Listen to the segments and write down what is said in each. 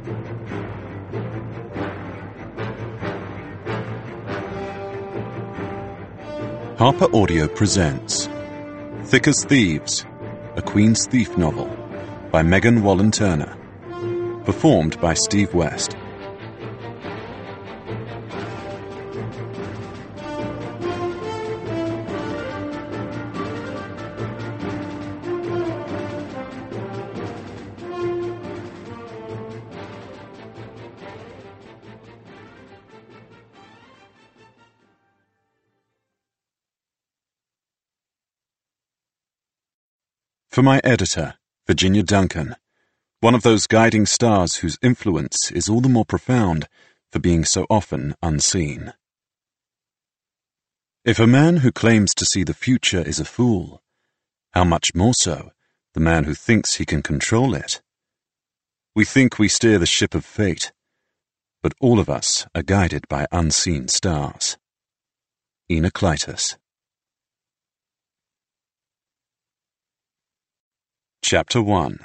Harper Audio presents Thick as Thieves, a Queen's Thief novel by Megan Wallen Turner. Performed by Steve West. For my editor, Virginia Duncan, one of those guiding stars whose influence is all the more profound for being so often unseen. If a man who claims to see the future is a fool, how much more so the man who thinks he can control it? We think we steer the ship of fate, but all of us are guided by unseen stars. Enoclitus. Chapter 1.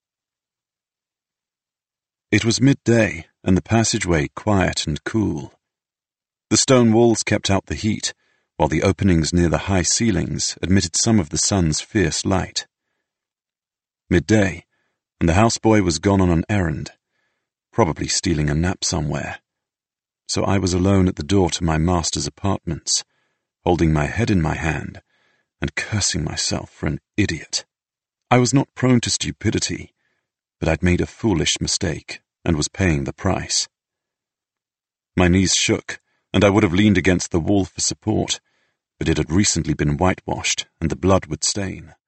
It was midday, and the passageway quiet and cool. The stone walls kept out the heat, while the openings near the high ceilings admitted some of the sun's fierce light. Midday, and the houseboy was gone on an errand, probably stealing a nap somewhere. So I was alone at the door to my master's apartments, holding my head in my hand and cursing myself for an idiot. I was not prone to stupidity, but I'd made a foolish mistake and was paying the price. My knees shook, and I would have leaned against the wall for support, but it had recently been whitewashed, and the blood would stain.